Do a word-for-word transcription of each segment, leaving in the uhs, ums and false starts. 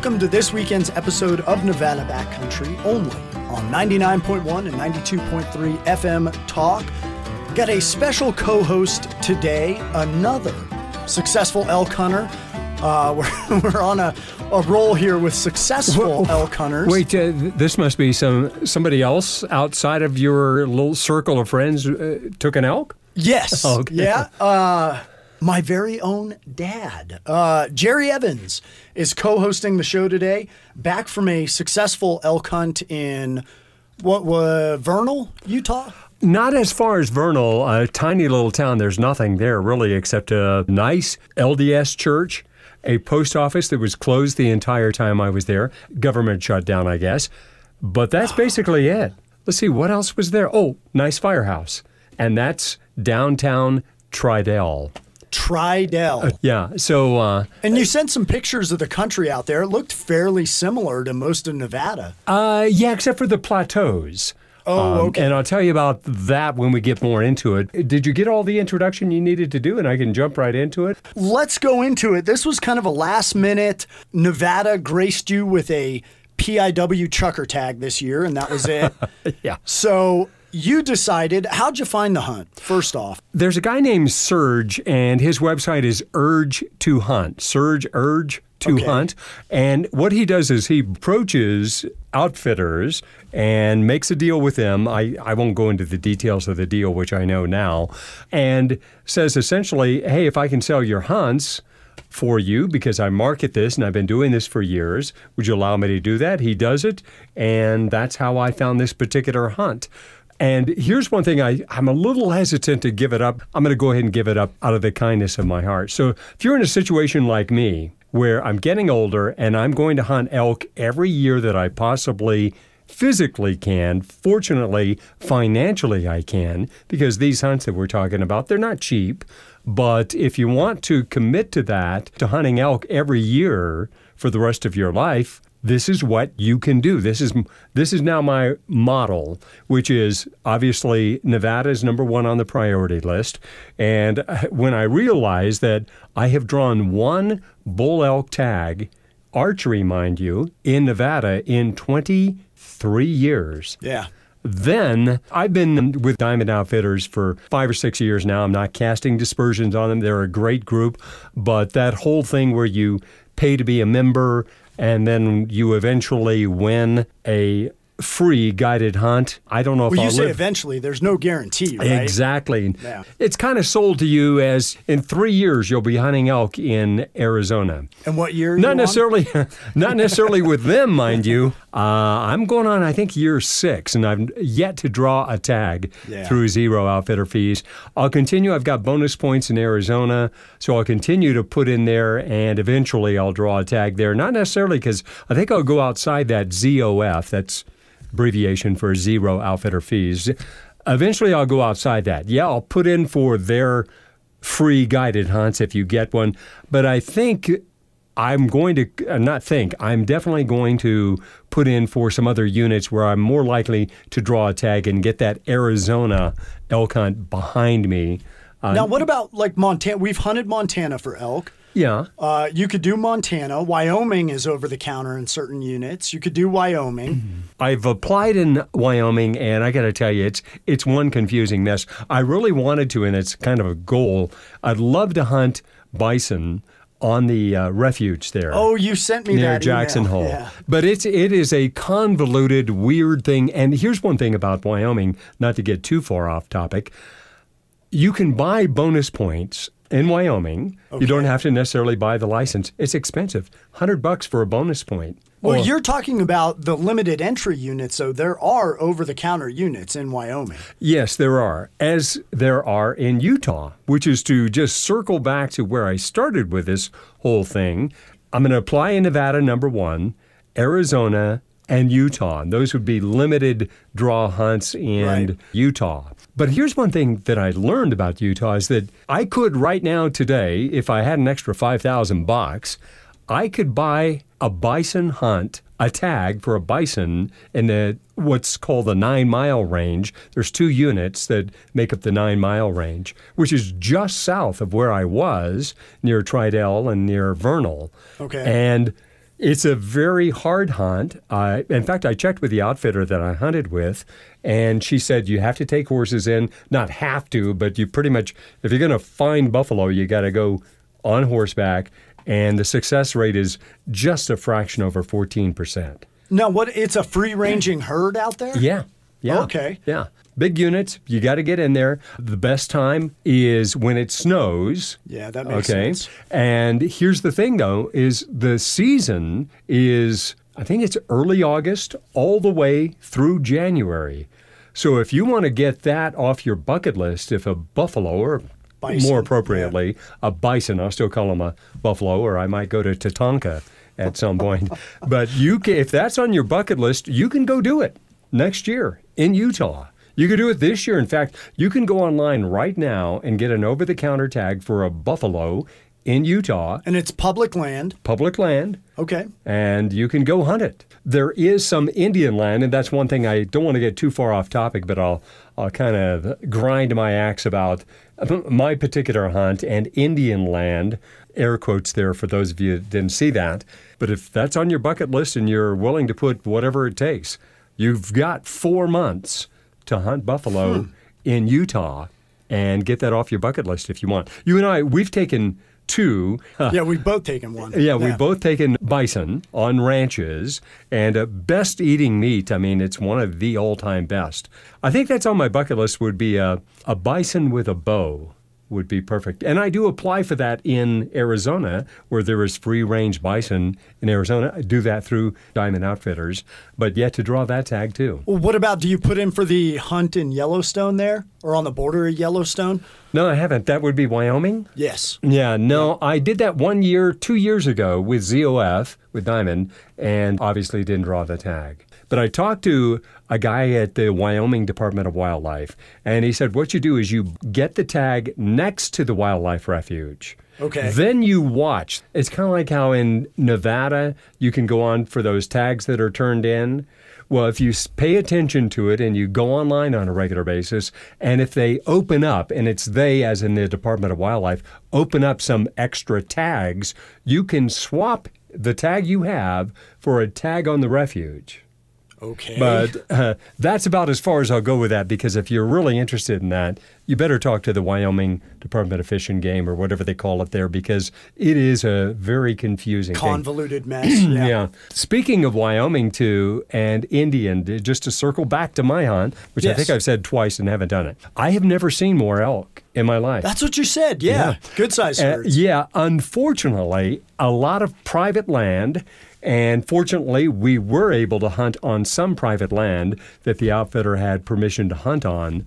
Welcome to this weekend's episode of Nevada Backcountry, only on ninety-nine point one and ninety-two point three F M Talk. Got a special co-host today, another successful elk hunter. Uh, we're, we're on a, a roll here with successful Whoa, elk hunters. Wait, uh, this must be some somebody else outside of your little circle of friends uh, took an elk? Yes. Okay. Yeah. Uh, my very own dad, uh, Jerry Evans, is co-hosting the show today, back from a successful elk hunt in, what was, Vernal, Utah? Not as far as Vernal, a tiny little town. There's nothing there really except a nice L D S church, a post office that was closed the entire time I was there. Government shut down, I guess. But that's basically it. Let's see, what else was there? Oh, nice firehouse. And that's downtown Tridell. Tridell. Uh, yeah, so... Uh, and you sent some pictures of the country out there. It looked fairly similar to most of Nevada. Uh, yeah, except for the plateaus. Oh, um, okay. And I'll tell you about that when we get more into it. Did you get all the introduction you needed to do, and I can jump right into it? Let's go into it. This was kind of a last-minute. Nevada graced you with a P I W chucker tag this year, and that was it. Yeah. So you decided, how'd you find the hunt, first off? There's a guy named Surge, and his website is Urge to Hunt. Surge, Urge to Okay. Hunt. And what he does is he approaches outfitters and makes a deal with them. I, I won't go into the details of the deal, which I know now, and says essentially, hey, if I can sell your hunts for you because I market this and I've been doing this for years, would you allow me to do that? He does it, and that's how I found this particular hunt. And here's one thing, I, I'm a little hesitant to give it up. I'm going to go ahead and give it up out of the kindness of my heart. So if you're in a situation like me, where I'm getting older and I'm going to hunt elk every year that I possibly physically can, fortunately, financially I can, because these hunts that we're talking about, they're not cheap. But if you want to commit to that, to hunting elk every year for the rest of your life, this is what you can do. This is this is now my model, which is obviously Nevada is number one on the priority list. And when I realize that I have drawn one bull elk tag, archery, mind you, in Nevada in twenty-three years. Yeah. Then I've been with Diamond Outfitters for five or six years now. I'm not casting dispersions on them. They're a great group. But that whole thing where you pay to be a member and then you eventually win a free guided hunt. I don't know if Well, you I'll say live. eventually. There's no guarantee, right? Exactly. Yeah. It's kind of sold to you as in three years you'll be hunting elk in Arizona. And what year are you Not on? necessarily, not necessarily with them, mind you. Uh, I'm going on, I think, year six, and I've yet to draw a tag Yeah. through zero outfitter fees. I'll continue. I've got bonus points in Arizona, so I'll continue to put in there, and eventually I'll draw a tag there. Not necessarily because I think I'll go outside that Z O F. That's abbreviation for zero outfitter fees. Eventually I'll go outside that. Yeah, I'll put in for their free guided hunts if you get one, but I think I'm going to, uh, not think, I'm definitely going to put in for some other units where I'm more likely to draw a tag and get that Arizona elk hunt behind me. Uh, Now, what about like Montana? We've hunted Montana for elk. Yeah. Uh, you could do Montana. Wyoming is over the counter in certain units. You could do Wyoming. I've applied in Wyoming, and I got to tell you, it's it's one confusing mess. I really wanted to, and it's kind of a goal. I'd love to hunt bison on the uh, refuge there. Oh, you sent me near that Jackson email. Hole. Yeah. But it's it is a convoluted, weird thing. And here's one thing about Wyoming, not to get too far off topic. You can buy bonus points in Wyoming. Okay. You don't have to necessarily buy the license. It's expensive. one hundred bucks for a bonus point. Well, Or- you're talking about the limited entry units, so there are over-the-counter units in Wyoming. Yes, there are, as there are in Utah, which is to just circle back to where I started with this whole thing. I'm going to apply in Nevada, number one, Arizona, and Utah. And those would be limited draw hunts in Right. Utah. But here's one thing that I learned about Utah is that I could right now today, if I had an extra five thousand bucks, I could buy a bison hunt, a tag for a bison in the what's called the nine-mile range. There's two units that make up the nine-mile range, which is just south of where I was, near Tridell and near Vernal. Okay. And It's a very hard hunt. Uh, in fact, I checked with the outfitter that I hunted with, and she said you have to take horses in. Not have to, but you pretty much, if you're going to find buffalo, you got to go on horseback, and the success rate is just a fraction over fourteen percent. No, what? It's a free-ranging herd out there? Yeah. Yeah. Okay. Yeah. Big units, you got to get in there. The best time is when it snows. Yeah, that makes okay? sense. And here's the thing, though, is the season is, I think it's early August all the way through January. So if you want to get that off your bucket list, if a buffalo, or Bison, more appropriately, yeah. a bison, I'll still call him a buffalo, or I might go to Tatanka at some point. But you can, if that's on your bucket list, you can go do it next year in Utah. You could do it this year. In fact, you can go online right now and get an over-the-counter tag for a buffalo in Utah. And it's public land. Public land. Okay. And you can go hunt it. There is some Indian land, and that's one thing I don't want to get too far off topic, but I'll, I'll kind of grind my axe about my particular hunt and Indian land. Air quotes there for those of you that didn't see that. But if that's on your bucket list and you're willing to put whatever it takes, you've got four months to hunt buffalo hmm. in Utah and get that off your bucket list if you want. You and I, we've taken two. Yeah, we've both taken one. Yeah, yeah, we've both taken bison on ranches, and uh, best eating meat, I mean, it's one of the all-time best. I think that's on my bucket list would be a, a bison with a bow. Would be perfect. And I do apply for that in Arizona, where there is free-range bison in Arizona. I do that through Diamond Outfitters, but yet to draw that tag too. Well, what about, do you put in for the hunt in Yellowstone there, or on the border of Yellowstone? No, I haven't. That would be Wyoming? Yes. Yeah, no, yeah. I did that one year, two years ago with Z O F, with Diamond, and obviously didn't draw the tag. But I talked to a guy at the Wyoming Department of Wildlife, and he said what you do is you get the tag next to the wildlife refuge. Okay. Then you watch. It's kind of like how in Nevada you can go on for those tags that are turned in. Well, if you pay attention to it and you go online on a regular basis, and if they open up, and it's they, as in the Department of Wildlife, open up some extra tags, you can swap the tag you have for a tag on the refuge. Okay. But uh, that's about as far as I'll go with that, because if you're really interested in that, you better talk to the Wyoming Department of Fish and Game, or whatever they call it there, because it is a very confusing Convoluted thing. mess. Yeah. Yeah. Speaking of Wyoming, too, and Indian, just to circle back to my hunt, which yes. I think I've said twice and haven't done it, I have never seen more elk in my life. That's what you said. Yeah. yeah. Good size herds. Uh, yeah. Unfortunately, a lot of private land. And fortunately, we were able to hunt on some private land that the outfitter had permission to hunt on.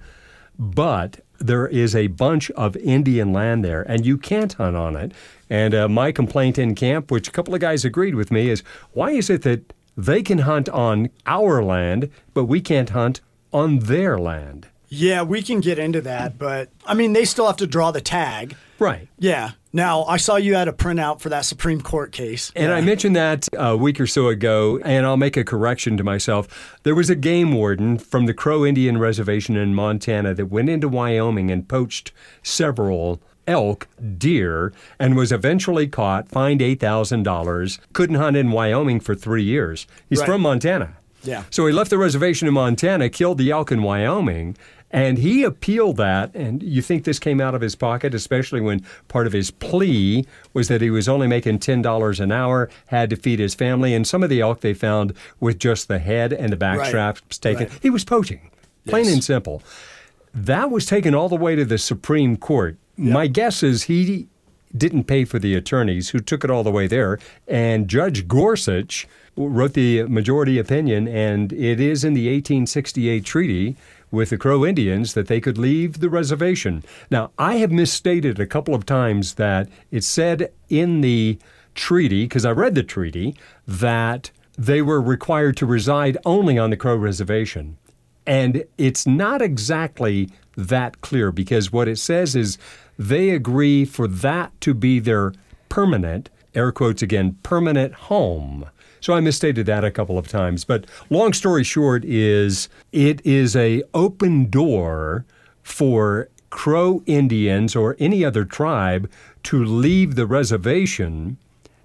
But there is a bunch of Indian land there, and you can't hunt on it. And uh, my complaint in camp, which a couple of guys agreed with me, is why is it that they can hunt on our land, but we can't hunt on their land? Yeah, we can get into that, but I mean, they still have to draw the tag. Right. Yeah. Now, I saw you had a printout for that Supreme Court case. And yeah. I mentioned that a week or so ago, and I'll make a correction to myself. There was a game warden from the Crow Indian Reservation in Montana that went into Wyoming and poached several elk, deer, and was eventually caught, fined eight thousand dollars, couldn't hunt in Wyoming for three years. He's right. from Montana. Yeah. So he left the reservation in Montana, killed the elk in Wyoming, and he appealed that. And you think this came out of his pocket, especially when part of his plea was that he was only making ten dollars an hour, had to feed his family, and some of the elk they found with just the head and the back right. straps taken. Right. He was poaching, plain yes. and simple. That was taken all the way to the Supreme Court. Yep. My guess is he didn't pay for the attorneys who took it all the way there, and Judge Gorsuch wrote the majority opinion, and it is in the eighteen sixty-eight treaty with the Crow Indians that they could leave the reservation. Now, I have misstated a couple of times that it said in the treaty, because I read the treaty, that they were required to reside only on the Crow Reservation. And it's not exactly that clear, because what it says is they agree for that to be their permanent, air quotes again, permanent home. So I misstated that a couple of times. But long story short is it is a open door for Crow Indians or any other tribe to leave the reservation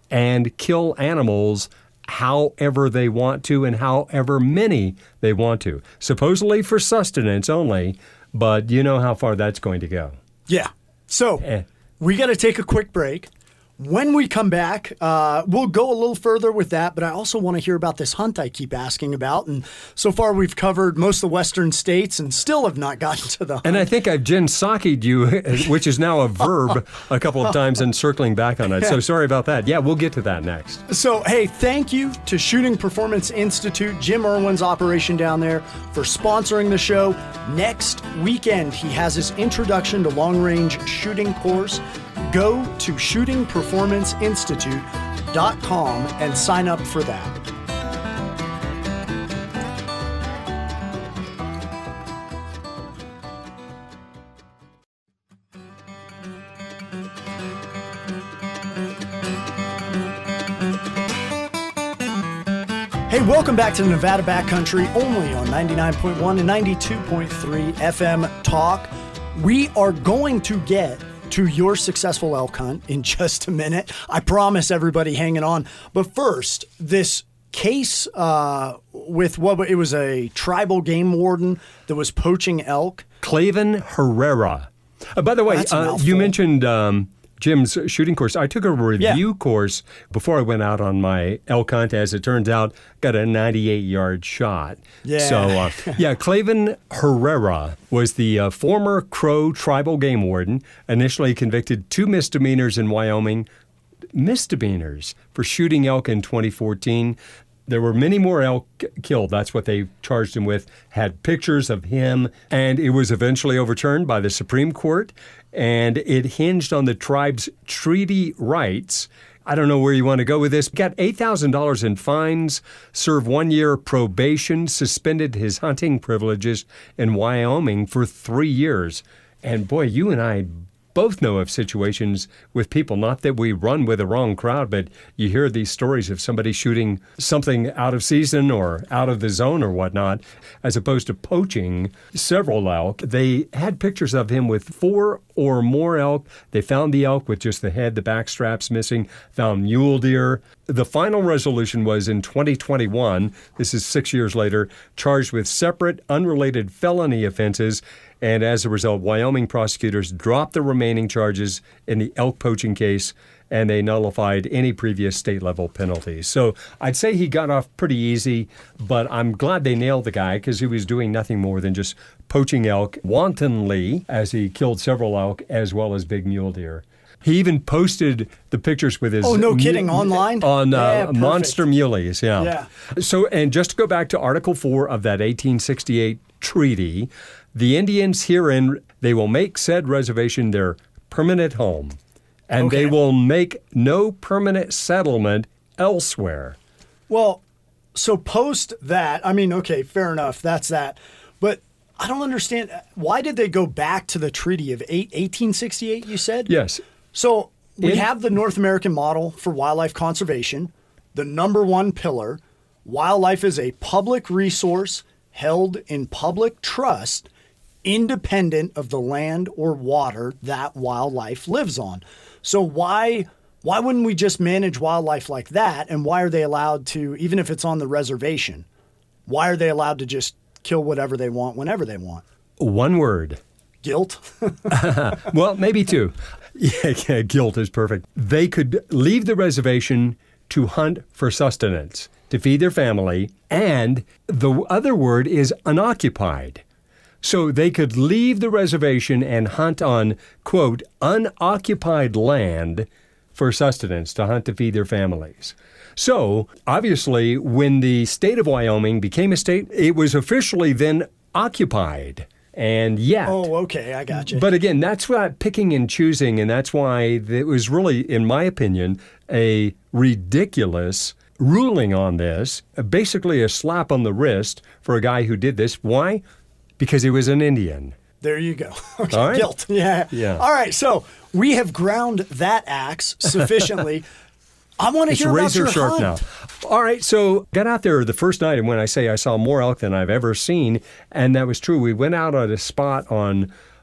and kill animals however they want to and however many they want to. Supposedly for sustenance only, but you know how far that's going to go. Yeah. So Eh. we got to take a quick break. When we come back, uh, we'll go a little further with that, but I also want to hear about this hunt I keep asking about. And so far, we've covered most of the western states and still have not gotten to the hunt. And I think I've Jen-Saki'd you, which is now a verb, a couple of times and circling back on it. So sorry about that. Yeah, we'll get to that next. So, hey, thank you to Shooting Performance Institute, Jim Irwin's operation down there, for sponsoring the show. Next weekend, he has his introduction to long-range shooting course. Go to shooting performance institute dot com and sign up for that. Hey, welcome back to Nevada Backcountry, only on ninety-nine point one and ninety-two point three F M Talk. We are going to get to your successful elk hunt in just a minute. I promise everybody hanging on. But first, this case uh, with what it was a tribal game warden that was poaching elk. Clayven Herrera. Uh, by the way, That's a uh, mouthful. you mentioned um, Jim's shooting course. I took a review Yeah. course before I went out on my elk hunt. As it turns out, got a ninety-eight yard shot. Yeah. So, uh, yeah, Clayven Herrera was the uh, former Crow tribal game warden, initially convicted two misdemeanors in Wyoming, misdemeanors for shooting elk in twenty fourteen. There were many more elk killed. That's what they charged him with. Had pictures of him, and it was eventually overturned by the Supreme Court, and it hinged on the tribe's treaty rights. I don't know where you want to go with this. Got eight thousand dollars in fines, served one year probation, suspended his hunting privileges in Wyoming for three years. And boy, you and I both know of situations with people, not that we run with the wrong crowd, but you hear these stories of somebody shooting something out of season or out of the zone or whatnot, as opposed to poaching several elk. They had pictures of him with four or more elk. They found the elk with just the head, the back straps missing, found mule deer. The final resolution was in twenty twenty-one, this is six years later, charged with separate, unrelated felony offenses. And as a result, Wyoming prosecutors dropped the remaining charges in the elk poaching case, and they nullified any previous state-level penalties. So I'd say he got off pretty easy, but I'm glad they nailed the guy because he was doing nothing more than just poaching elk wantonly, as he killed several elk as well as big mule deer. He even posted the pictures with his... Oh, no mu- kidding, online? On uh, Yeah, perfect. monster muleys, yeah. Yeah. So, and just to go back to Article four of that eighteen sixty-eight treaty, the Indians herein, they will make said reservation their permanent home, and Okay. they will make no permanent settlement elsewhere. Well, so post that, I mean, okay, fair enough, that's that. But I don't understand, why did they go back to the treaty of eight, eighteen sixty-eight, you said? Yes. So we In- have the North American model for wildlife conservation. The number one pillar, wildlife is a public resource held in public trust, independent of the land or water that wildlife lives on. So why why wouldn't we just manage wildlife like that? And why are they allowed to, even if it's on the reservation, why are they allowed to just kill whatever they want whenever they want? One word. Guilt? Well, maybe two. Yeah, yeah, guilt is perfect. They could leave the reservation to hunt for sustenance, to feed their family, and the other word is unoccupied. So they could leave the reservation and hunt on, quote, unoccupied land for sustenance, to hunt to feed their families. So, obviously, when the state of Wyoming became a state, it was officially then occupied. And yet... Oh, okay, I got you. But again, that's why picking and choosing, and that's why it was really, in my opinion, a ridiculous ruling on this, basically a slap on the wrist for a guy who did this. Why? Because he was an Indian. There you go. Okay, All right. guilt. Yeah. Yeah. All right. So we have ground that axe sufficiently. I want to It's hear about razor your sharp hunt. now. All right, so got out there the first night, and when I say I saw more elk than I've ever seen, and that was true. We went out at a spot on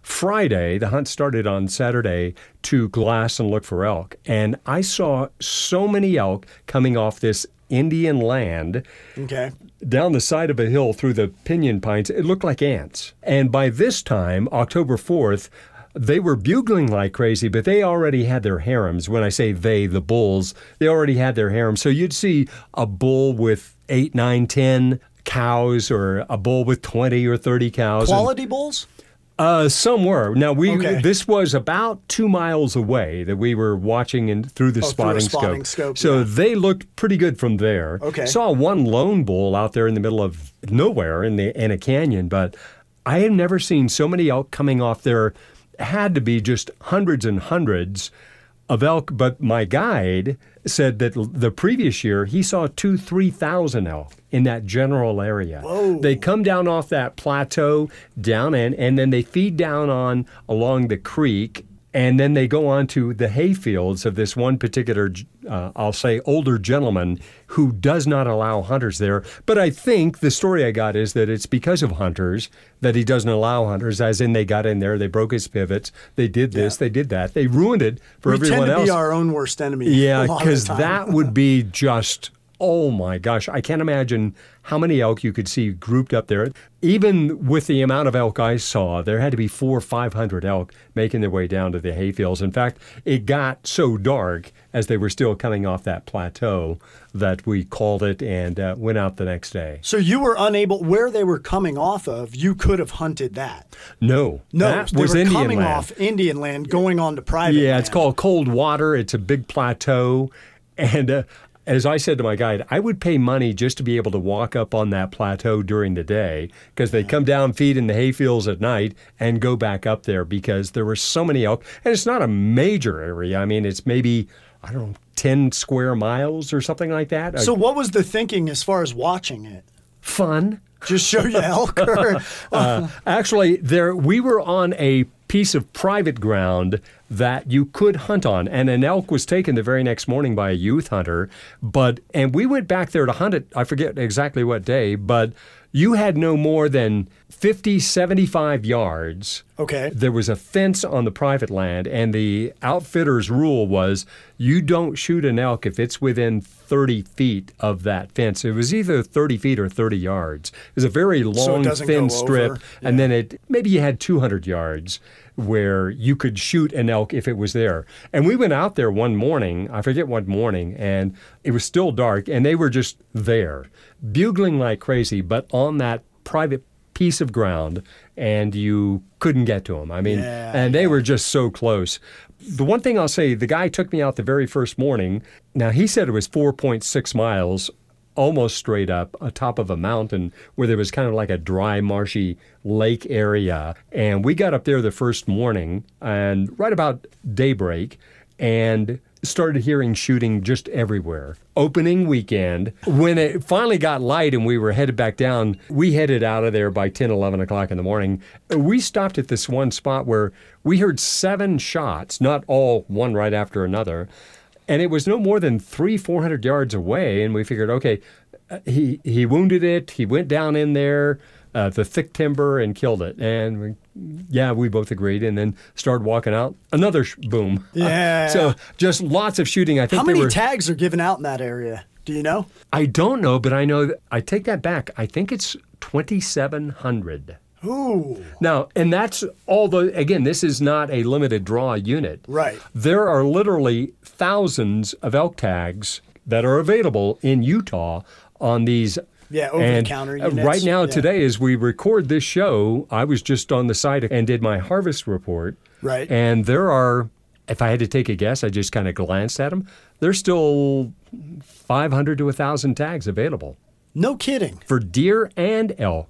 Friday, the hunt started on Saturday, to glass and look for elk. And I saw so many elk coming off this Indian land Okay. down the side of a hill through the pinyon pines. It looked like ants. And by this time, October fourth, they were bugling like crazy, but they already had their harems. When I say they, the bulls, they already had their harems. So you'd see a bull with eight, nine, ten cows, or a bull with twenty or thirty cows. Quality bulls? Uh, some were. Now, we Okay. this was about two miles away that we were watching in, through the Oh, through a spotting, spotting scope. scope, So yeah. they looked pretty good from there. Okay. Saw one lone bull out there in the middle of nowhere in, the, in a canyon, but I have never seen so many elk coming off there. Had to be just hundreds and hundreds of elk. But my guide said that l- the previous year he saw two, three thousand elk in that general area. Whoa. They come down off that plateau down in, and then they feed down on along the creek, and then they go on to the hay fields of this one particular, uh, I'll say, older gentleman who does not allow hunters there. But I think the story I got is that it's because of hunters that he doesn't allow hunters, as in they got in there, they broke his pivots, they did this, Yeah. they did that. They ruined it for We everyone tend to else. be our own worst enemy. Yeah, a lot of the because time. that would be just, oh my gosh, I can't imagine how many elk you could see grouped up there. Even with the amount of elk I saw, there had to be four or five hundred elk making their way down to the hayfields. In fact, it got so dark as they were still coming off that plateau that we called it and uh, went out the next day. So you were unable, where they were coming off of, you could have hunted that. No, No, that they was were Indian coming land. off Indian land, going on to private Yeah, land. it's called Cold Water. It's a big plateau. And uh, as I said to my guide, I would pay money just to be able to walk up on that plateau during the day, because they come down, feed in the hayfields at night, and go back up there because there were so many elk. And it's not a major area. I mean, it's maybe, I don't know, ten square miles or something like that. So what was the thinking as far as watching it? Fun. Just show you elk? Or, Uh, actually, there we were on a piece of private ground that you could hunt on, and an elk was taken the very next morning by a youth hunter. But and we went back there to hunt it. I forget exactly what day, but you had no more than fifty, seventy-five yards. okay. There was a fence on the private land, and the outfitter's rule was you don't shoot an elk if it's within thirty feet of that fence. It was either thirty feet or thirty yards. It was a very long, doesn't thin go strip, over. and then it maybe you had two hundred yards where you could shoot an elk if it was there. And we went out there one morning, I forget what morning, and it was still dark, and they were just there, bugling like crazy, but on that private piece of ground, and you couldn't get to them. I mean, Yeah, and they were just so close. The one thing I'll say, the guy took me out the very first morning. Now, he said it was four point six miles, almost straight up, atop of a mountain where there was kind of like a dry, marshy lake area. And we got up there the first morning, and right about daybreak, and started hearing shooting just everywhere. Opening weekend, when it finally got light and we were headed back down, we headed out of there by ten, eleven o'clock in the morning. We stopped at this one spot where we heard seven shots, not all one right after another. And it was no more than three, four hundred yards away. And we figured, okay, uh, he, he wounded it. He went down in there, uh, the thick timber, and killed it. And we, yeah, we both agreed, and then started walking out. Another sh- boom. Yeah. So just lots of shooting. I think How they many were. tags are given out in that area? Do you know? I don't know, but I know that, I take that back. I think it's twenty-seven hundred. Ooh. Now, and that's all the, again, this is not a limited draw unit. Right. There are literally thousands of elk tags that are available in Utah on these. Yeah, and over-the-counter uh, units. right now, Yeah. today, as we record this show, I was just on the site and did my harvest report. Right. And there are, if I had to take a guess, I just kind of glanced at them, there's still five hundred to one thousand tags available No kidding. for deer and elk.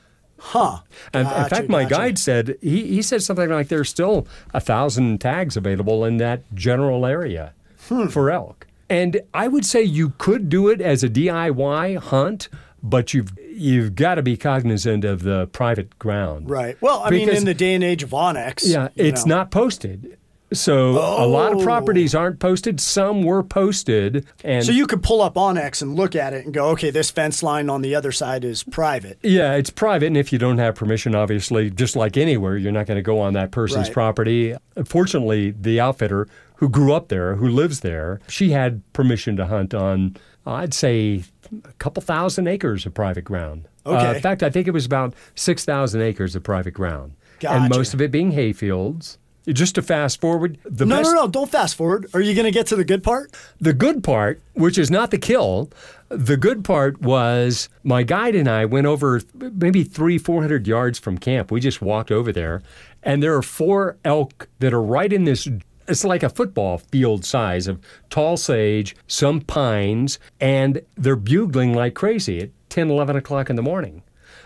Huh. And in Gotcha, fact, my gotcha. guide said, he, he said something like there's still a thousand tags available in that general area Hmm. for elk. And I would say you could do it as a D I Y hunt, but you've you've got to be cognizant of the private ground. Right. Well, I mean, Because- in the day and age of Onyx. Yeah, you it's know. not posted. So Oh. a lot of properties aren't posted. Some were posted. And So you could pull up Onyx and look at it and go, okay, this fence line on the other side is private. yeah, it's private. And if you don't have permission, obviously, just like anywhere, you're not going to go on that person's Right. property. Fortunately, the outfitter who grew up there, who lives there, she had permission to hunt on, I'd say, a couple thousand acres of private ground. Okay. Uh, in fact, I think it was about six thousand acres of private ground. Gotcha. And most of it being hayfields. Just to fast forward, the No, best, no, no, don't fast forward. Are you going to get to the good part? the good part, which is not the kill, the good part was my guide and I went over maybe three, four hundred yards from camp. We just walked over there, and there are four elk that are right in this. It's like a football field size of tall sage, some pines, and they're bugling like crazy at ten, eleven o'clock in the morning.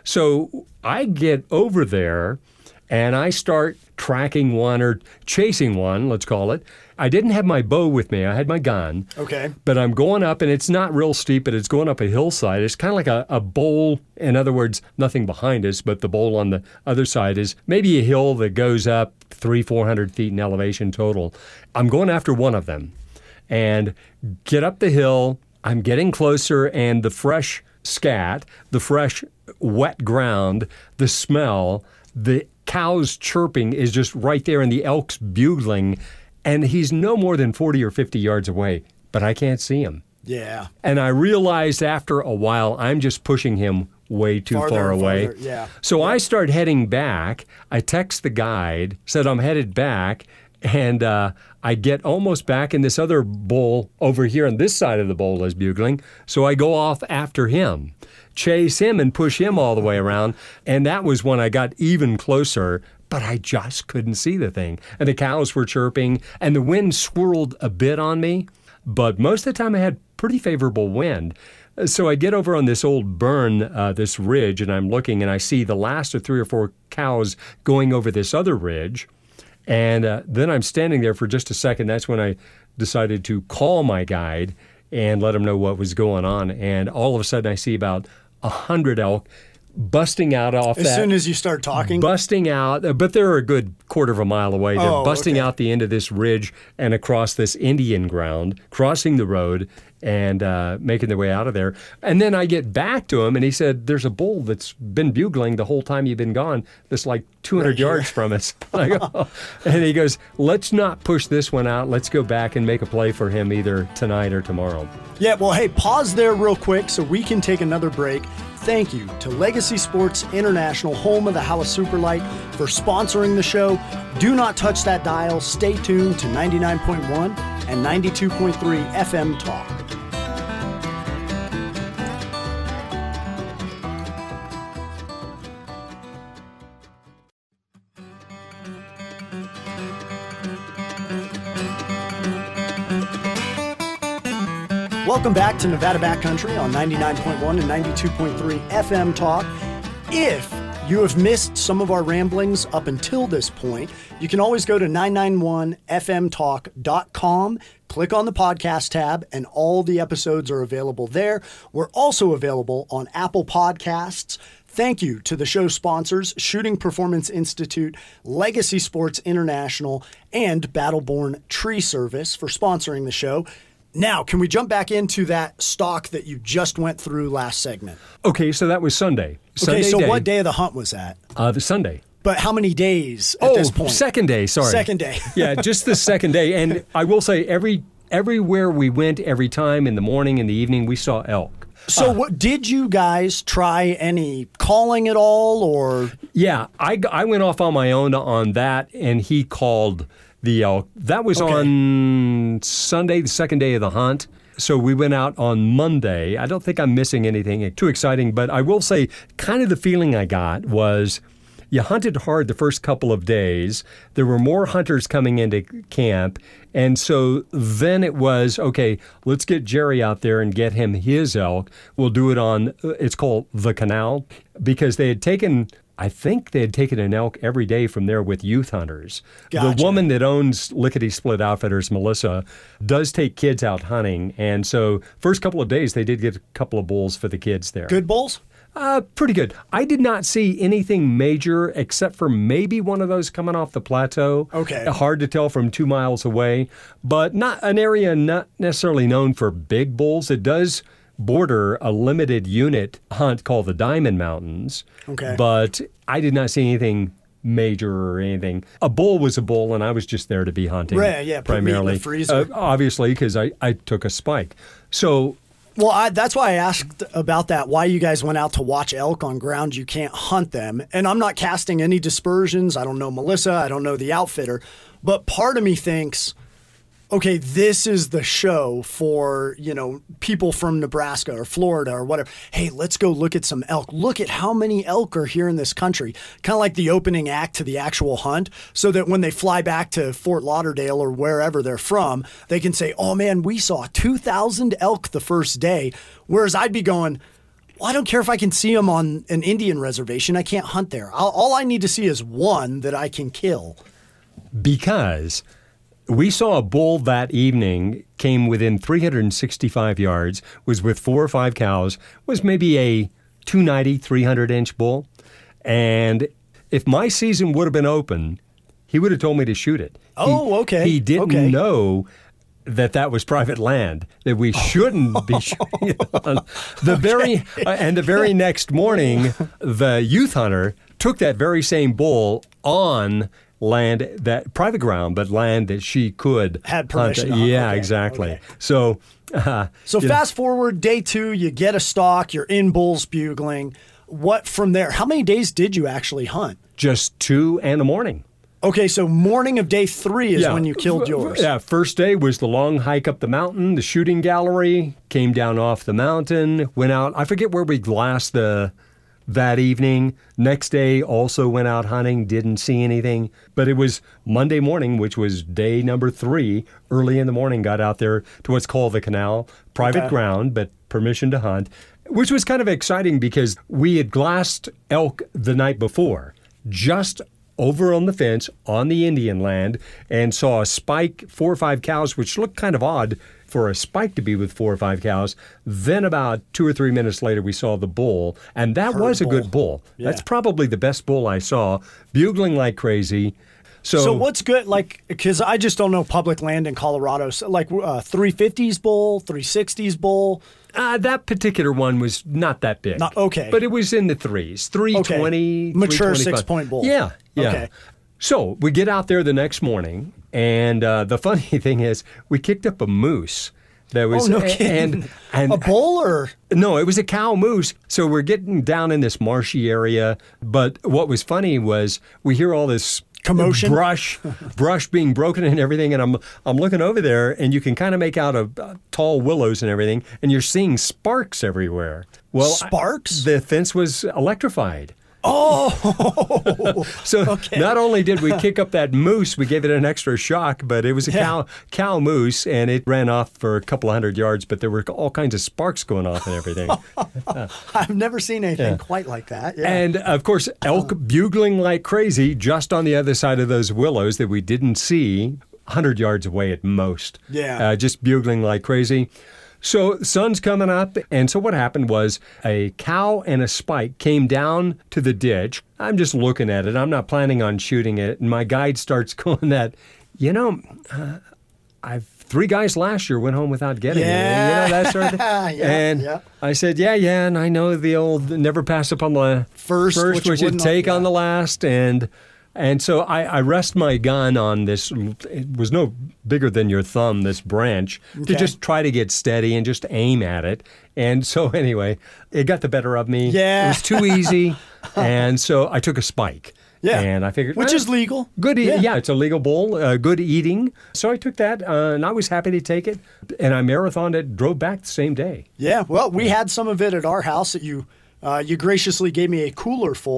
So I get over there and I start tracking one or chasing one, let's call it. I didn't have my bow with me. I had my gun. Okay. But I'm going up, and it's not real steep, but it's going up a hillside. It's kind of like a, a bowl. In other words, nothing behind us, but the bowl on the other side is maybe a hill that goes up three, four hundred feet in elevation total. I'm going after one of them and get up the hill. I'm getting closer, and the fresh scat, the fresh wet ground, the smell, the cows chirping is just right there, and the elk's bugling. And he's no more than forty or fifty yards away, but I can't see him. Yeah. And I realized after a while, I'm just pushing him way too Farther far and away. farther, yeah. So I start heading back. I text the guide, said I'm headed back, and uh, I get almost back, and this other bull over here on this side of the bowl is bugling. So I go off after him, chase him, and push him all the way around. And that was when I got even closer, but I just couldn't see the thing. And the cows were chirping, and the wind swirled a bit on me. But most of the time I had pretty favorable wind. So I get over on this old burn, uh, this ridge, and I'm looking, and I see the last of three or four cows going over this other ridge. And uh, then I'm standing there for just a second. That's when I decided to call my guide and let him know what was going on. And all of a sudden I see about a hundred elk busting out off As that. soon as you start talking. Busting out, uh, but they're a good quarter of a mile away. They're Oh, busting okay. out the end of this ridge and across this Indian ground, crossing the road and uh, making their way out of there. And then I get back to him, and he said, there's a bull that's been bugling the whole time you've been gone. That's like two hundred Right here. yards from us. I go, "Oh." And he goes, let's not push this one out. Let's go back and make a play for him either tonight or tomorrow. Yeah, well, hey, pause there real quick so we can take another break. Thank you to Legacy Sports International, home of the Hawa Superlight, for sponsoring the show. Do not touch that dial. Stay tuned to ninety-nine point one and ninety-two point three F M Talk. Welcome back to Nevada Backcountry on ninety-nine point one and ninety-two point three F M Talk. If you have missed some of our ramblings up until this point, you can always go to nine nine one F M talk dot com, click on the podcast tab, and all the episodes are available there. We're also available on Apple Podcasts. Thank you to the show sponsors, Shooting Performance Institute, Legacy Sports International, and Battleborn Tree Service for sponsoring the show. Now, can we jump back into that stock that you just went through last segment? Okay, so that was Sunday. Sunday Okay, so day. what day of the hunt was that? Uh, the Sunday. But how many days at oh, this point? second day, sorry. Second day. yeah, just the second day. And I will say, every everywhere we went, every time in the morning, in the evening, we saw elk. So what, did you guys try any calling at all, or? Yeah, I, I went off on my own on that, and he called the elk. That was Okay. on Sunday, the second day of the hunt. So we went out on Monday. I don't think I'm missing anything too exciting, but I will say kind of the feeling I got was you hunted hard the first couple of days. There were more hunters coming into camp. And so then it was, okay, let's get Jerry out there and get him his elk. We'll do it on, it's called The Canal, because they had taken, I think they had taken an elk every day from there with youth hunters. Gotcha. The woman that owns Lickety Split Outfitters, Melissa, does take kids out hunting. And so first couple of days, they did get a couple of bulls for the kids there. Good bulls? Uh, pretty good. I did not see anything major except for maybe one of those coming off the plateau. Okay. Hard to tell from two miles away, but not an area not necessarily known for big bulls. It does border a limited unit hunt called the Diamond Mountains. Okay. But I did not see anything major or anything. A bull was a bull, and I was just there to be hunting. Right, yeah, put meat in the primarily. freezer. Uh, obviously, because I, I took a spike. So Well, I, that's why I asked about that, why you guys went out to watch elk on ground you can't hunt them. And I'm not casting any dispersions. I don't know Melissa. I don't know the outfitter. But part of me thinks, okay, this is the show for, you know, people from Nebraska or Florida or whatever. Hey, let's go look at some elk. Look at how many elk are here in this country. Kind of like the opening act to the actual hunt, so that when they fly back to Fort Lauderdale or wherever they're from, they can say, oh man, we saw two thousand elk the first day. Whereas I'd be going, well, I don't care if I can see them on an Indian reservation. I can't hunt there. I'll, all I need to see is one that I can kill. because we saw a bull that evening, came within three hundred sixty-five yards, was with four or five cows, was maybe a two ninety, three hundred inch bull. And if my season would have been open, he would have told me to shoot it. Oh, He- okay. He didn't Okay. know that that was private land, that we shouldn't be shooting it on. The very, uh, and the very next morning, the youth hunter took that very same bull on land, that private ground, but land that she could Had permission hunt. on. Yeah, Okay, exactly. okay. So, uh, So you know, fast forward, day two, you get a stalk, you're in bulls bugling. What from there? How many days did you actually hunt? just two and a morning. Okay, so morning of day three is when you killed yours. Yeah, first day was the long hike up the mountain, the shooting gallery, came down off the mountain, went out. I forget where we glassed the that evening. Next day also went out hunting, didn't see anything. But it was Monday morning, which was day number three. Early in the morning, got out there to what's called the canal, private Okay. ground, but permission to hunt, which was kind of exciting because we had glassed elk the night before, just over on the fence on the Indian land, and saw a spike, four or five cows, which looked kind of odd for a spike to be with four or five cows. Then about two or three minutes later, we saw the bull, and that Herd was a bull. good bull. That's Yeah. probably the best bull I saw, bugling like crazy. So, So what's good, like, because I just don't know public land in Colorado. So like uh, three fifties bull, three sixties bull. Uh, that particular one was not that big. Not- okay. But it was in the threes, three twenty, Mature three twenty-five. six-point bull. Yeah, yeah. Okay. So we get out there the next morning, and uh, the funny thing is we kicked up a moose. That was, Oh, no a- kidding. And, and A bull or? no, it was a cow moose. So we're getting down in this marshy area. But what was funny was we hear all this Commotion? brush, brush being broken and everything. And I'm I'm looking over there, and you can kind of make out a, uh, tall willows and everything, and you're seeing sparks everywhere. Well, I- Sparks? the fence was electrified. Oh, So not only did we kick up that moose, we gave it an extra shock, but it was a Yeah. cow cow moose, and it ran off for a couple of hundred yards, but there were all kinds of sparks going off and everything. I've never seen anything Yeah. quite like that. Yeah. And of course, elk bugling like crazy just on the other side of those willows that we didn't see, one hundred yards away at most. Yeah. Uh, just bugling like crazy. So the sun's coming up, and so what happened was a cow and a spike came down to the ditch. I'm just looking at it. I'm not planning on shooting it. And my guide starts going that, you know, uh, I've three guys last year went home without getting Yeah. it. You know, that sort of Yeah, And yeah. I said, yeah, yeah, and I know the old never pass up on the First, first which which you wouldn't- take on yeah. the last, and and so I, I rest my gun on this. It was no bigger than your thumb, this branch, Okay. to just try to get steady and just aim at it. And so anyway, it got the better of me. Yeah. It was too easy, and so I took a spike. Yeah. And I figured, Which well, is legal. Good, e- Yeah. yeah. It's a legal bull, uh, good eating. So I took that, uh, and I was happy to take it. And I marathoned it, drove back the same day. Yeah, well, we had some of it at our house that you uh, you graciously gave me a cooler full,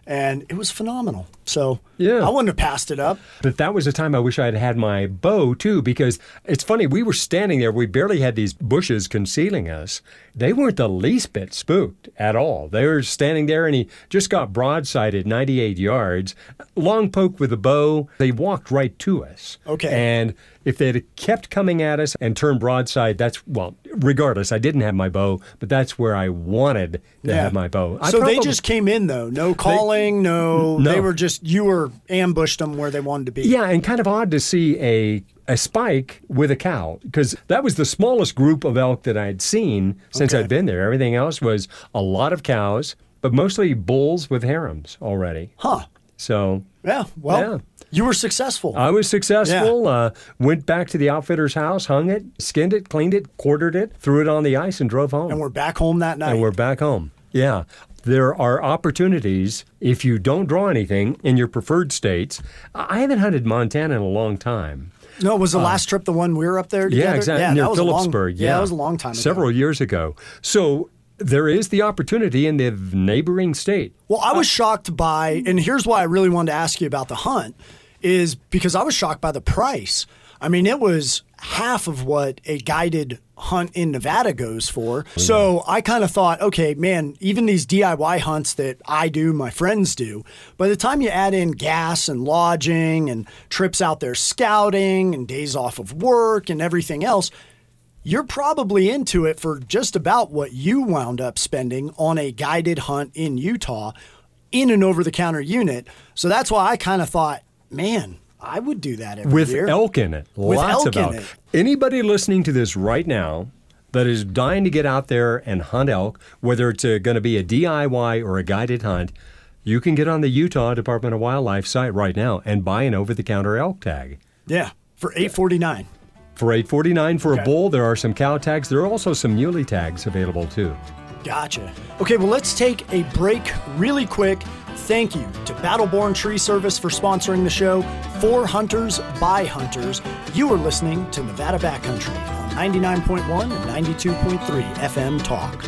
and it was phenomenal. So Yeah. I wouldn't have passed it up. But that was a time I wish I had had my bow, too, because it's funny, we were standing there. We barely had these bushes concealing us. They weren't the least bit spooked at all. They were standing there, and he just got broadsided ninety-eight yards, long poke with a bow. They walked right to us. Okay. And if they'd have kept coming at us and turned broadside, that's, well, regardless, I didn't have my bow, but that's where I wanted to Yeah. have my bow. I So probably- they just came in, though. No calling, no, No. They were just, you were ambushed them where they wanted to be. Yeah, and kind of odd to see a a spike with a cow, because that was the smallest group of elk that I'd seen since Okay. I'd been there. Everything else was a lot of cows, but mostly bulls with harems already. Huh. So Yeah. Well, Yeah. you were successful. I was successful, uh, went back to the outfitter's house, hung it, skinned it, cleaned it, quartered it, threw it on the ice, and drove home. and we're back home that night. And we're back home. Yeah. There are opportunities if you don't draw anything in your preferred states. I haven't hunted Montana in a long time. no, was the last trip the one we were up there together? Yeah, exactly. Yeah, Near that was a long- Phillipsburg. yeah, yeah, that was a long time ago. Several years ago. So there is the opportunity in the neighboring state. Well, I was shocked by, and here's why I really wanted to ask you about the hunt, is because I was shocked by the price. I mean, it was half of what a guided hunt in Nevada goes for. So I kind of thought, okay, man, even these D I Y hunts that I do, my friends do, by the time you add in gas and lodging and trips out there scouting and days off of work and everything else, you're probably into it for just about what you wound up spending on a guided hunt in Utah in an over-the-counter unit. So that's why I kind of thought, man, I would do that every With year. elk in it. With Lots elk of in elk. it. Anybody listening to this right now that is dying to get out there and hunt elk, whether it's going to be a D I Y or a guided hunt, you can get on the Utah Department of Wildlife site right now and buy an over-the-counter elk tag. Yeah, for eight forty-nine. For eight forty-nine for Okay. a bull, there are some cow tags. There are also some muley tags available too. Gotcha. Okay, well, let's take a break really quick. Thank you to Battleborn Tree Service for sponsoring the show. For hunters, by hunters. You are listening to Nevada Backcountry on ninety-nine point one and ninety-two point three F M Talk.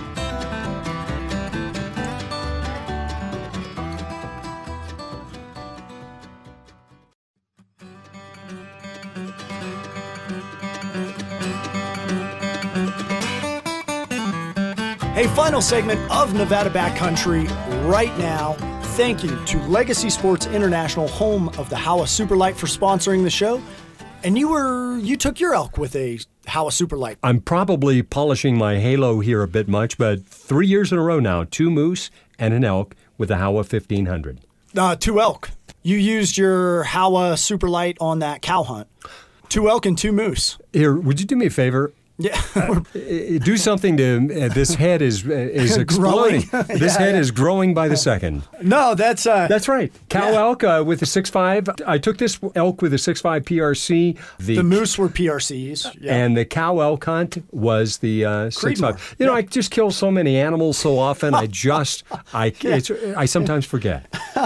Hey, final segment of Nevada Backcountry right now. Thank you to Legacy Sports International, home of the Howa Superlight, for sponsoring the show. And you were you took your elk with a Howa Superlight. I'm probably polishing my halo here a bit much, but three years in a row now, two moose and an elk with the Howa fifteen hundred. Uh, two elk. You used your Howa Superlight on that cow hunt. Two elk and two moose. Here, would you do me a favor? Yeah. Uh, Do something to uh, this head is uh, is exploding. Growing. This Yeah, head yeah. is growing by the second. No, that's uh That's right. Cow Yeah. elk uh, with a six five. I took this elk with a six five P R C. the moose were P R Cs. Yeah. And the cow elk hunt was the uh, six Creedmoor. five. You know, I just kill so many animals so often. I just I it's, I sometimes forget.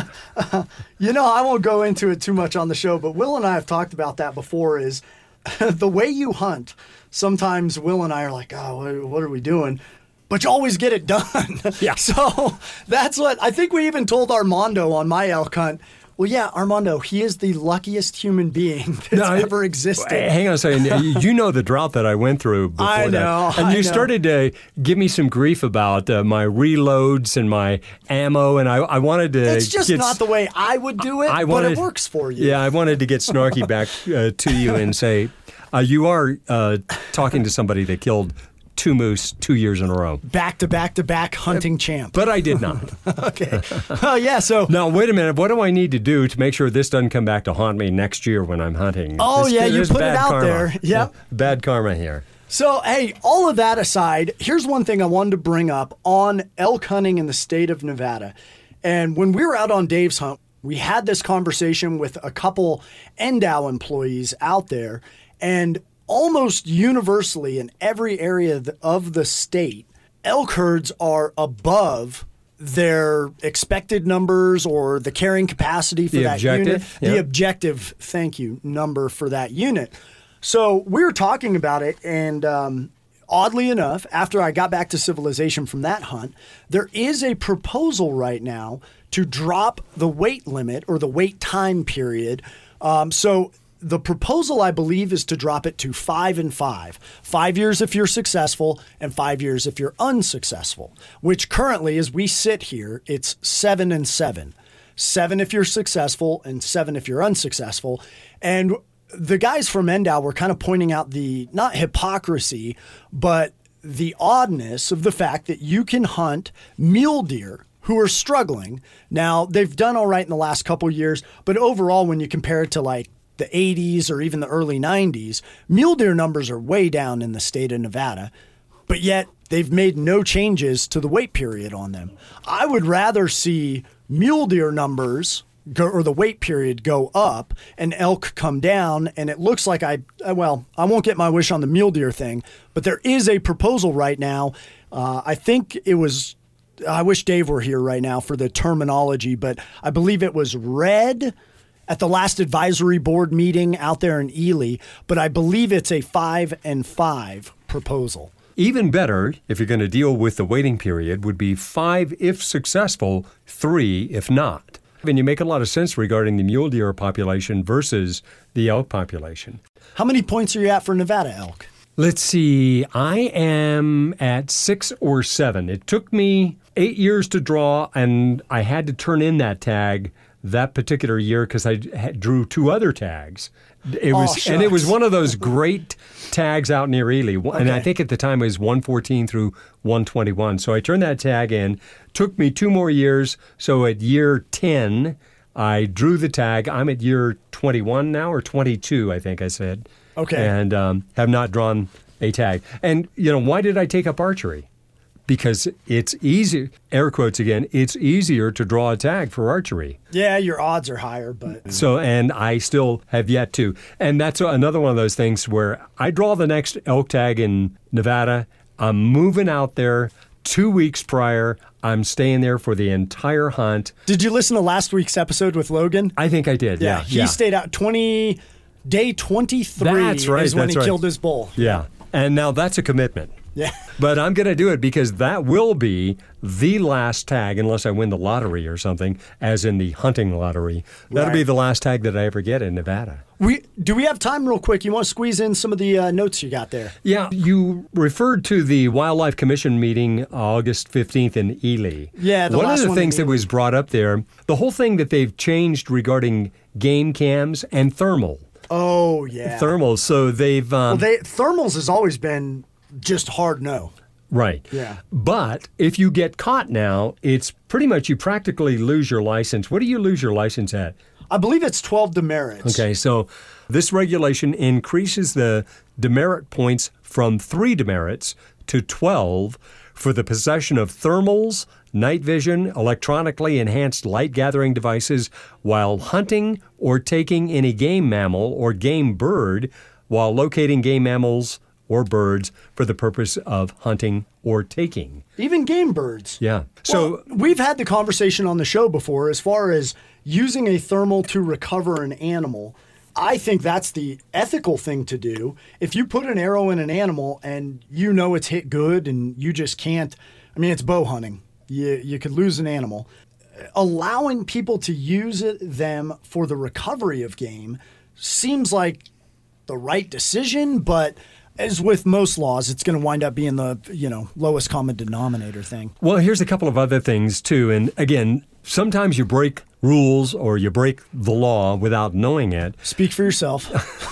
You know, I won't go into it too much on the show, but Will and I have talked about that before, is the way you hunt. Sometimes Will and I are like, oh, what- what are we doing? But you always get it done. Yeah. So that's what, I think we even told Armando on my elk hunt, well, yeah, Armando, he is the luckiest human being that's No, I- ever existed. Hey, hang on a second. You- You know the drought that I went through before I know, that. And I you know. started to give me some grief about uh, my reloads and my ammo, and I, I wanted to It's just get, not the way I would do it, I but wanted, it works for you. Yeah, I wanted to get snarky back uh, to you and say, uh, you are uh, talking to somebody that killed two moose two years in a row. Back to back to back hunting champ. But I did not. Okay. Oh, yeah, so. Now, wait a minute. What do I need to do to make sure this doesn't come back to haunt me next year when I'm hunting? Oh, This- yeah, you there's put it bad out karma. there. Yep. Bad karma here. So, hey, all of that aside, here's one thing I wanted to bring up on elk hunting in the state of Nevada. And when we were out on Dave's hunt, we had this conversation with a couple Endow employees out there, and almost universally in every area th- of the state, elk herds are above their expected numbers or the carrying capacity for The that objective, unit. The yeah. objective, thank you, number for that unit. So we were talking about it, and um, oddly enough, after I got back to civilization from that hunt, there is a proposal right now to drop the weight limit or the wait time period. Um, so the proposal, I believe, is to drop it to five and five. Five years if you're successful and five years if you're unsuccessful, which currently, as we sit here, it's seven and seven. Seven if you're successful and seven if you're unsuccessful. And the guys from Endow were kind of pointing out the, not hypocrisy, but the oddness of the fact that you can hunt mule deer who are struggling. Now, they've done all right in the last couple years, but overall, when you compare it to like the eighties or even the early nineties, mule deer numbers are way down in the state of Nevada, but yet they've made no changes to the wait period on them. I would rather see mule deer numbers go, or the wait period go up and elk come down. And it looks like I, well, I won't get my wish on the mule deer thing, but there is a proposal right now. Uh, I think it was, I wish Dave were here right now for the terminology, but I believe it was red at the last advisory board meeting out there in Ely, but I believe it's a five and five proposal. Even better, if you're going to deal with the waiting period, would be five if successful, three if not. And you make a lot of sense regarding the mule deer population versus the elk population. How many points are you at for Nevada elk? Let's see. I am at six or seven. It took me eight years to draw, and I had to turn in that tag that particular year because I had, drew two other tags. It oh, was, shucks. and it was one of those great tags out near Ely. Okay. And I think at the time it was one fourteen through one twenty-one. So I turned that tag in. Took me two more years. So at year ten, I drew the tag. I'm at year twenty-one now, or twenty-two, I think I said. Okay. And um, have not drawn a tag. And, you know, why did I take up archery? Because it's easy, air quotes again, it's easier to draw a tag for archery. Yeah, your odds are higher, but... So, and I still have yet to. And that's another one of those things where I draw the next elk tag in Nevada. I'm moving out there two weeks prior. I'm staying there for the entire hunt. Did you listen to last week's episode with Logan? I think I did, yeah. Yeah, he yeah. stayed out twenty... Day twenty-three that's right, is when that's he right. killed his bull. Yeah, and now that's a commitment. Yeah. But I'm going to do it because that will be the last tag, unless I win the lottery or something, as in the hunting lottery. That'll Right. be the last tag that I ever get in Nevada. We do we have time real quick? You want to squeeze in some of the uh, notes you got there? Yeah, you referred to the Wildlife Commission meeting August fifteenth in Ely. Yeah, the One last of the one in things that Ely. was brought up there, the whole thing that they've changed regarding game cams and thermal. Oh, yeah. Thermals, so they've... Um, Well, they, thermals has always been just hard no. Right. Yeah. But if you get caught now, it's pretty much you practically lose your license. What do you lose your license at? I believe it's twelve demerits. Okay, so this regulation increases the demerit points from three demerits to twelve for the possession of thermals, night vision, electronically enhanced light gathering devices while hunting or taking any game mammal or game bird while locating game mammals or birds for the purpose of hunting or taking. Even game birds. Yeah. So Well, we've had the conversation on the show before as far as using a thermal to recover an animal. I think that's the ethical thing to do. If you put an arrow in an animal and you know it's hit good and you just can't, I mean, it's bow hunting. You, you could lose an animal. Allowing people to use it, them for the recovery of game seems like the right decision, but as with most laws, it's going to wind up being the, you know, lowest common denominator thing. Well, here's a couple of other things, too. And again, sometimes you break rules or you break the law without knowing it. Speak for yourself.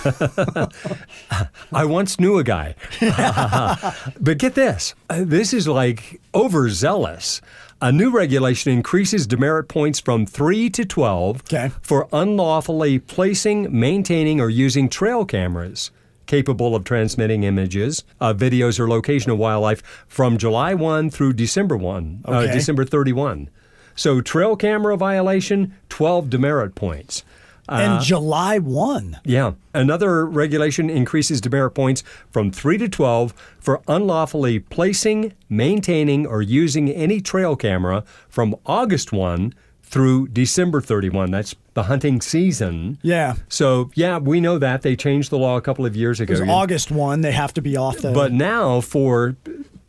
I once knew a guy. But get this. Uh, This is like overzealous. A new regulation increases demerit points from three to twelve Okay. for unlawfully placing, maintaining, or using trail cameras capable of transmitting images, uh, videos, or location of wildlife from July first through December first, uh, Okay. December thirty-first. So trail camera violation, twelve demerit points. And July first. Yeah. Another regulation increases demerit points from three to twelve for unlawfully placing, maintaining, or using any trail camera from August first through December thirty-first. That's the hunting season. Yeah. So, yeah, we know that. They changed the law a couple of years ago. Because August first, they have to be off the... But now for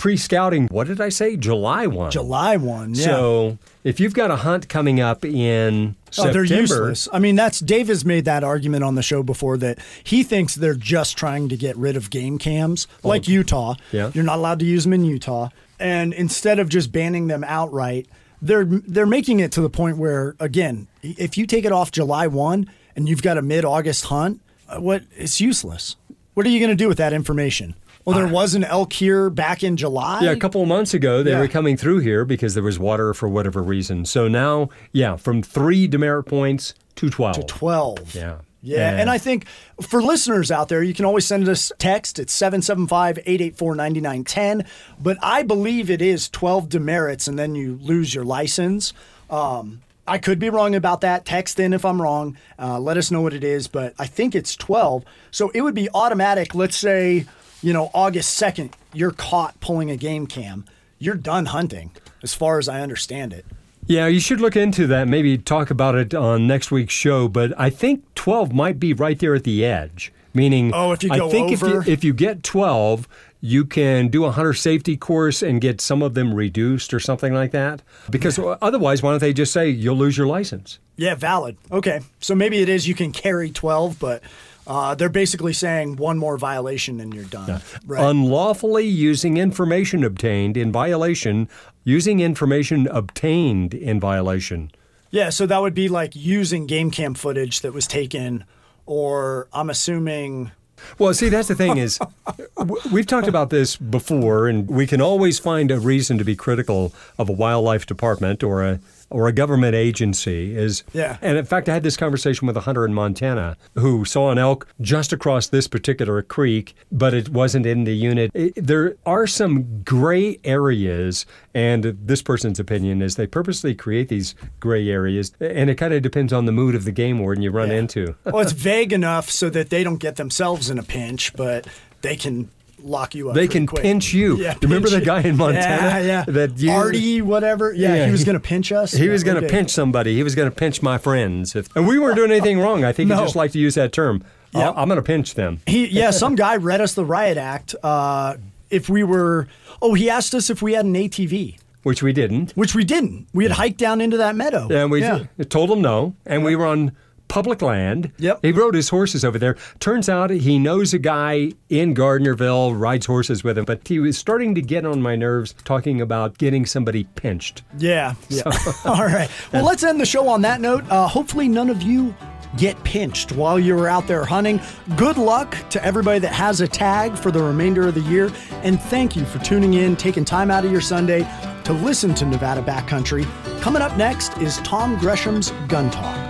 pre-scouting, what did I say? July first. July first, yeah. So if you've got a hunt coming up in Oh, they're September, useless. I mean, that's Dave has made that argument on the show before that he thinks they're just trying to get rid of game cams, like Utah. Yeah. You're not allowed to use them in Utah. And instead of just banning them outright, they're they're making it to the point where, again, if you take it off July first and you've got a mid-August hunt, what it's useless. What are you going to do with that information? Well, there was an elk here back in July. Yeah, a couple of months ago, they Yeah. were coming through here because there was water for whatever reason. So now, yeah, from three demerit points to twelve. To twelve. Yeah. Yeah, and I think for listeners out there, you can always send us text at seven seven five, eight eight four, nine nine one zero. But I believe it is twelve demerits and then you lose your license. Um, I could be wrong about that. Text in if I'm wrong. Uh, let us know what it is. But I think it's twelve. So it would be automatic. Let's say, you know, August second, you're caught pulling a game cam. You're done hunting, as far as I understand it. Yeah, you should look into that, maybe talk about it on next week's show. But I think twelve might be right there at the edge, meaning Oh, if you go I think over? If, you, if you get twelve, you can do a hunter safety course and get some of them reduced or something like that. Because otherwise, why don't they just say you'll lose your license? Yeah, valid. Okay. So maybe it is you can carry twelve, but uh, they're basically saying one more violation and you're done. Yeah. Right. Unlawfully using information obtained in violation, using information obtained in violation. Yeah, so that would be like using game cam footage that was taken, or I'm assuming. Well, see, that's the thing is, w- we've talked about this before, and we can always find a reason to be critical of a wildlife department or a or a government agency. Is Yeah. And in fact, I had this conversation with a hunter in Montana who saw an elk just across this particular creek, but it wasn't in the unit. It, there are some gray areas, and this person's opinion is they purposely create these gray areas, and it kind of depends on the mood of the game warden you run Yeah. into. Well, it's vague enough so that they don't get themselves in a pinch, but they can lock you up. They pretty can quick. pinch you. Yeah, Remember pinch the guy in Montana? Yeah, yeah. That you, Artie, whatever. Yeah, Yeah, he was he- going to pinch us. He Yeah, was going to okay. pinch somebody. He was going to pinch my friends. If, and we weren't doing anything wrong. I think No. he just liked to use that term. Yep. I'll- I'm going to pinch them. He, yeah, some guy read us the riot act. Uh, if we were, oh, he asked us if we had an A T V, Which we didn't. which we didn't. We had hiked down into that meadow. And we yeah. told him no. And we were on public land. Yep. He rode his horses over there. Turns out he knows a guy in Gardnerville, rides horses with him. But he was starting to get on my nerves talking about getting somebody pinched. Yeah. Yeah. All right. Well, let's end the show on that note. Uh, hopefully, none of you get pinched while you're out there hunting. Good luck to everybody that has a tag for the remainder of the year. And thank you for tuning in, taking time out of your Sunday to listen to Nevada Backcountry. Coming up next is Tom Gresham's Gun Talk.